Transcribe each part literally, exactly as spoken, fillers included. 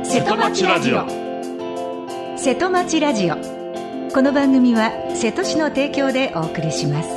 瀬戸町ラジオ。瀬戸町ラジオ、この番組は瀬戸市の提供でお送りします。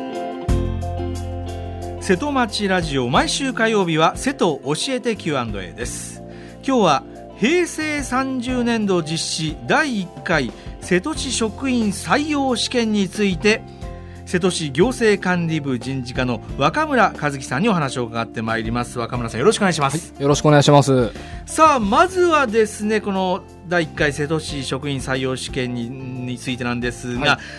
瀬戸町ラジオ、毎週火曜日は瀬戸教えて キューアンドエー です。今日は平成さんじゅうねんど実施だいいっかい瀬戸市職員採用試験について、瀬戸市行政管理部人事課の若村和樹さんにお話を伺ってまいります。若村さん、よろしくお願いします。 はい、よろしくお願いします。 さあ、まずはですね、このだいいっかい瀬戸市職員採用試験 に, についてなんですが、はい、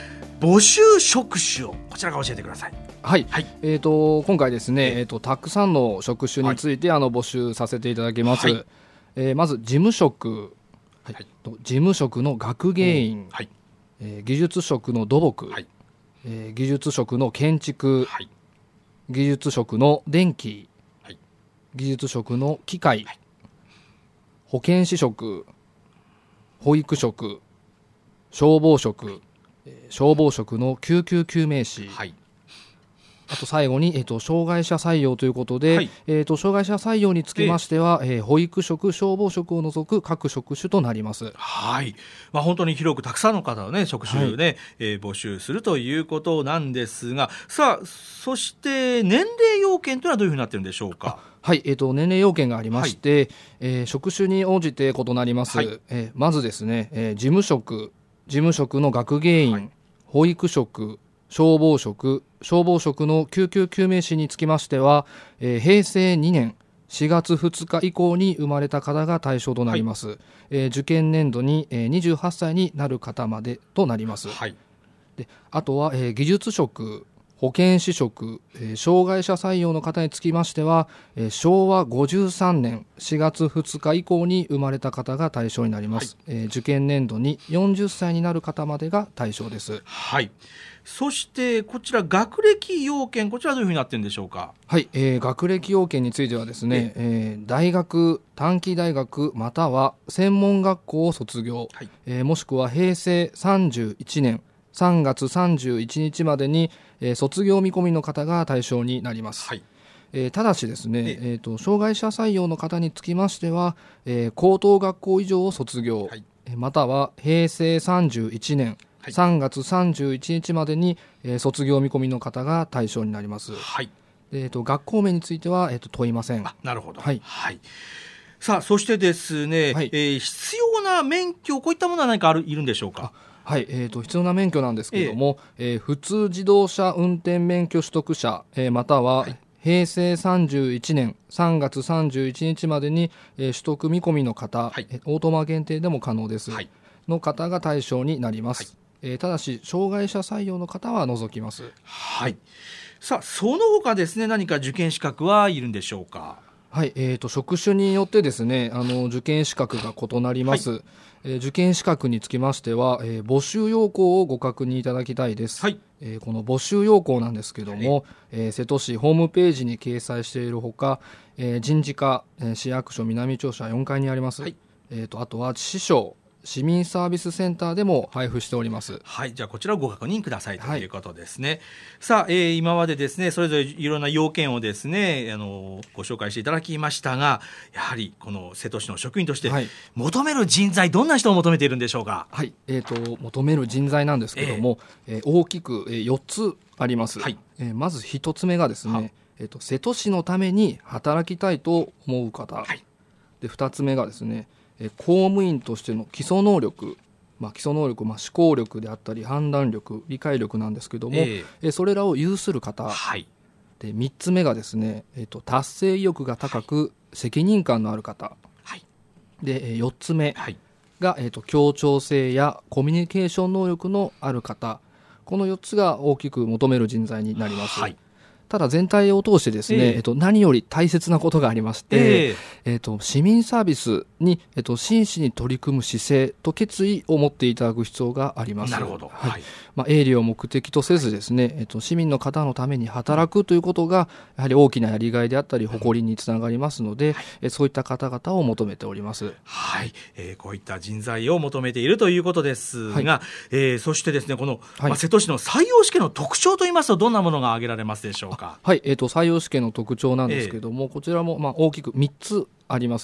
募集職種をこちらから教えてください。 はい、はい、えー、と今回ですね、えー、とたくさんの職種について、はい、あの募集させていただきます。はい、えー、まず事務職、はい、と事務職の学芸員、はい、えー、技術職の土木、はい、えー、技術職の建築、はい、技術職の電気、はい、技術職の機械、はい、保健師職、保育職、消防職、はい、えー、消防職の救急救命士、はい、あと最後に、えー、と障害者採用ということで、はい、えー、と障害者採用につきましては、えー、保育職、消防職を除く各職種となります。 はい、まあ、本当に広くたくさんの方を、ね、職種で、はい、えー、募集するということなんですが、さあ、そして年齢要件というのはどういうふうになっているんでしょうか。 はい、えー、と年齢要件がありまして、はい、えー、職種に応じて異なります。はい、えー、まずですね、えー、事務職、事務職の学芸員、はい、保育職、消防職、消防職の救急救命士につきましては、えー、平成にねんしがつふつか以降に生まれた方が対象となります。はい、えー、受験年度に、えー、にじゅうはっさいになる方までとなります。はい、であとは、えー、技術職、保健師職、えー、障害者採用の方につきましては、えー、しょうわごじゅうさんねんしがつふつか以降に生まれた方が対象になります。はい、えー、受験年度によんじゅっさいになる方までが対象です。 はい、そしてこちら学歴要件、こちらどういうふうになっているんでしょうか。 はい、えー、学歴要件についてはですね、えー、大学、短期大学または専門学校を卒業、はい、えー、もしくは平成さんじゅういちねんさんがつさんじゅういちにちまでに、えー、卒業見込みの方が対象になります。はい、えー、ただしですね、ええー、と障害者採用の方につきましては、えー、高等学校以上を卒業、はい、または平成さんじゅういちねんさんがつさんじゅういちにちまでに、えー、卒業見込みの方が対象になります。はい、えー、と学校名については、えー、と問いません。 あ、なるほど。はい、はい、さあ、そしてですね、はい、えー、必要な免許、こういったものは何かあるいるんでしょうか。 はい、えー、と必要な免許なんですけれども、えーえー、普通自動車運転免許取得者、えー、または、はい、平成さんじゅういちねんさんがつさんじゅういちにちまでに、えー、取得見込みの方、はい、オートマ限定でも可能です、はい、の方が対象になります。はい、えー、ただし障害者採用の方は除きます。 はい、さあ、その他ですね、何か受験資格はいるんでしょうか。 はい、えー、と職種によってですね、あの受験資格が異なります。はい、えー、受験資格につきましては、えー、募集要項をご確認いただきたいです。はい、えー、この募集要項なんですけども、はい、えー、瀬戸市ホームページに掲載しているほか、えー、人事課、えー、市役所南庁舎よんかいにあります。はい、えー、とあとは市省市民サービスセンターでも配布しております。 はい、じゃあこちらをご確認くださいということですね。はい、さあ、えー、今までですね、それぞれいろんな要件をですね、あのご紹介していただきましたが、やはりこの瀬戸市の職員として求める人材、どんな人を求めているんでしょうか。 はい、えー、と求める人材なんですけども、えーえー、大きくよっつあります。はい、えー、まずひとつめがですね、えー、と瀬戸市のために働きたいと思う方。はい、でふたつめがですね、公務員としての基礎能力、まあ、基礎能力、まあ、思考力であったり判断力、理解力なんですけども、えー、それらを有する方。はい、でみっつめがですね、えー、と達成意欲が高く、はい、責任感のある方。はい、でよっつめが、えー、と協調性やコミュニケーション能力のある方。このよっつが大きく求める人材になります。はい、ただ全体を通してですね、えーえっと、何より大切なことがありまして、えーえー、と市民サービスに、えっと、真摯に取り組む姿勢と決意を持っていただく必要があります。 なるほど。はい、まあ、 営利を目的とせずですね、えっと、市民の方のために働くということがやはり大きなやりがいであったり誇りにつながりますので、はい、そういった方々を求めております。 はい、えー、こういった人材を求めているということですが、はい、えー、そしてですね、この、はい、まあ、瀬戸市の採用試験の特徴といいますと、どんなものが挙げられますでしょうか。 はい、えー、と採用試験の特徴なんですけども、えー、こちらもまあ大きくみっつあります。はい、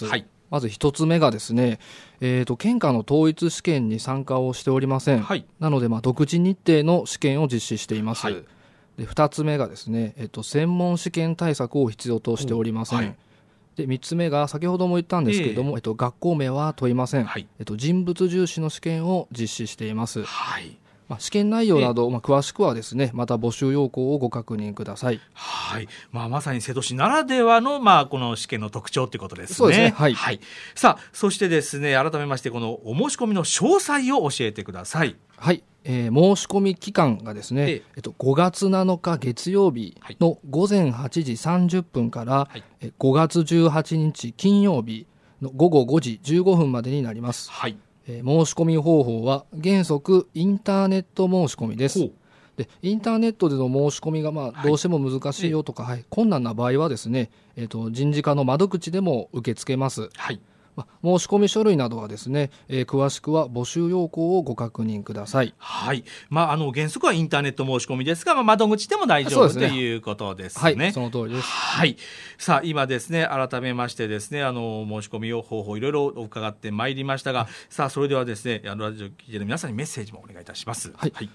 まず一つ目がですね、えーと、県下の統一試験に参加をしておりません、はい、なので、まあ、独自日程の試験を実施しています、はい、で二つ目がですね、えーと、専門試験対策を必要としておりません、はい、で三つ目が先ほども言ったんですけれども、えーえーと、学校名は問いません、はい、えーと、人物重視の試験を実施しています、はい、まあ、試験内容など、まあ、詳しくはですね、また募集要項をご確認ください。 はい、まあ、まさに瀬戸市ならではの、まあ、この試験の特徴ということですね。 そうですね、はいはい、さあそしてですね、改めましてこのお申し込みの詳細を教えてください。 はい、えー、申し込み期間がですね、ええっと、ごがつなのか月曜日のごぜんはちじさんじゅっぷんから、はい、ごがつじゅうはちにち金曜日のごごごじじゅうごふんまでになります。はい、えー、申し込み方法は原則インターネット申し込みです。でインターネットでの申し込みがまあどうしても難しいよとか、はいはい、困難な場合はですね、えーと、人事課の窓口でも受け付けます。はい、まあ、申し込み書類などはですね、えー、詳しくは募集要項をご確認ください。 はい、まあ、あの原則はインターネット申し込みですが、まあ、窓口でも大丈夫と、ね、いうことですね。 はい、その通りです。 はい、さあ今ですね、改めましてですね、あの申し込み方法いろいろ伺ってまいりましたが、さあそれではですね、あのラジオ聞いている皆さんにメッセージもお願いいたします。 はい、 はい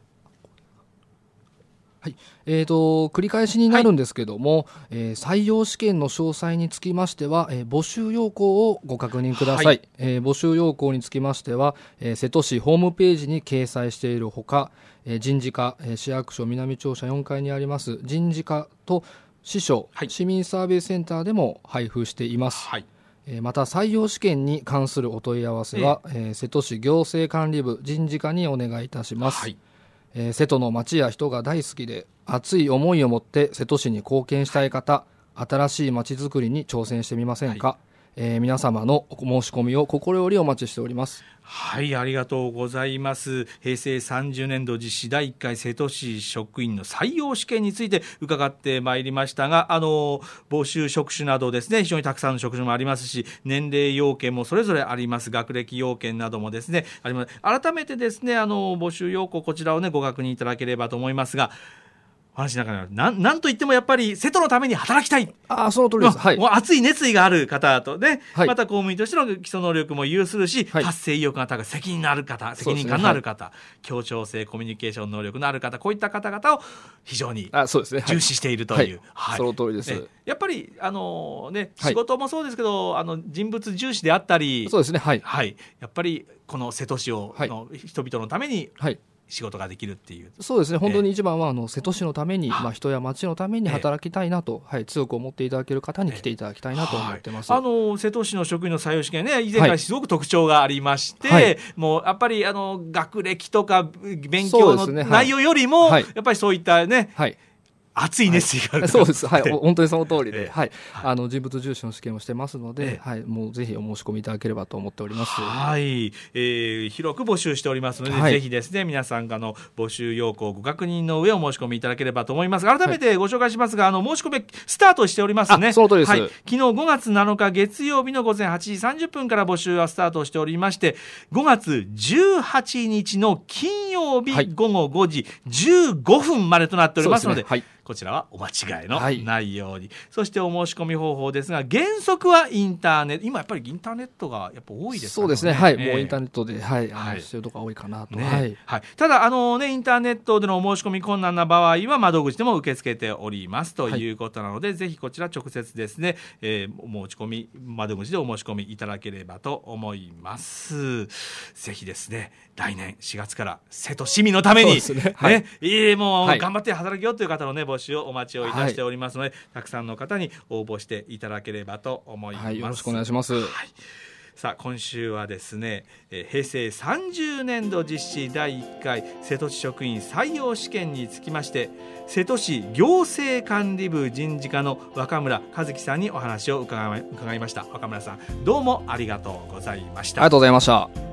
はい、えーと、繰り返しになるんですけども、はい、えー、採用試験の詳細につきましては、えー、募集要項をご確認ください。はい、えー、募集要項につきましては、えー、瀬戸市ホームページに掲載しているほか、えー、人事課、えー、市役所南庁舎よんかいにあります人事課と市所、はい、市民サービスセンターでも配布しています。はい、えー、また採用試験に関するお問い合わせは、えーえー、瀬戸市行政管理部人事課にお願いいたします。はい、えー、瀬戸の町や人が大好きで熱い思いを持って瀬戸市に貢献したい方、新しい町づくりに挑戦してみませんか。はい、えー、皆様のお申し込みを心よりお待ちしております。 はい、ありがとうございます。平成さんじゅうねんど実施だいいっかい瀬戸市職員の採用試験について伺ってまいりましたが、あの募集職種などですね、非常にたくさんの職種もありますし、年齢要件もそれぞれあります。学歴要件などもですねあります。改めてですね、あの募集要項こちらをねご確認いただければと思いますが、話の中ではなんといってもやっぱり瀬戸のために働きたい、 ああその通りです、はい、 もう熱い熱意がある方とね、はい、また公務員としての基礎能力も有するし、はい、達成意欲が高い責任のある方、責任感のある方、ね、はい、協調性コミュニケーション能力のある方、こういった方々を非常に重視しているという、 はいはい、その通りです。 やっぱりあの、ね、仕事もそうですけど、はい、あの人物重視であったり、 そうですね、はいはい、やっぱりこの瀬戸市を、はい、の人々のために、はい、仕事ができるっていう。 そうですね、本当に一番はあの瀬戸市のために、まあ、人や町のために働きたいなと、はい、強く思っていただける方に来ていただきたいなと思ってます。 はい、あの瀬戸市の職員の採用試験ね、以前からすごく特徴がありまして、はい、もうやっぱりあの学歴とか勉強の内容よりも、はい、やっぱりそういったね、はい、熱い熱意がある、 はい、そうです、はい、本当にその通りで、えーはい、あの人物重視の試験をしてますので、えーはい、もうぜひお申し込みいただければと思っております。 はい、えー、広く募集しておりますので、はい、ぜひですね皆さんがの募集要項をご確認の上お申し込みいただければと思います。改めてご紹介しますが、はい、あの申し込みスタートしておりますね。 その通りです、はい、 昨日ごがつなのか月曜日のごぜんはちじさんじゅっぷんから募集はスタートしておりまして、ごがつじゅうはちにちの金曜日ごごごじじゅうごふんまでとなっておりますので、はい、こちらはお間違いのないように、はい、そしてお申し込み方法ですが、原則はインターネット、今やっぱりインターネットがやっぱ多いですからね。 そうですね、はい、えー、もうインターネットで、はい、はい、してるところが多いかなと、ね、はいはい、ただあの、ね、インターネットでのお申し込み困難な場合は窓口でも受け付けておりますということなので、はい、ぜひこちら直接ですね、えー、お申し込み窓口でお申し込みいただければと思います。ぜひですね来年しがつから瀬戸市民のために、ね、はい、ね、えー、もう頑張って働きようという方の、ね、募集をお待ちをいたしておりますので、はい、たくさんの方に応募していただければと思います。はい、 よろしくお願いします。はい、 さあ今週はですね、えー、平成さんじゅうねんど実施だいいっかい瀬戸市職員採用試験につきまして、瀬戸市行政管理部人事課の若村和樹さんにお話を伺い、伺いました。若村さん、どうもありがとうございました。 ありがとうございました。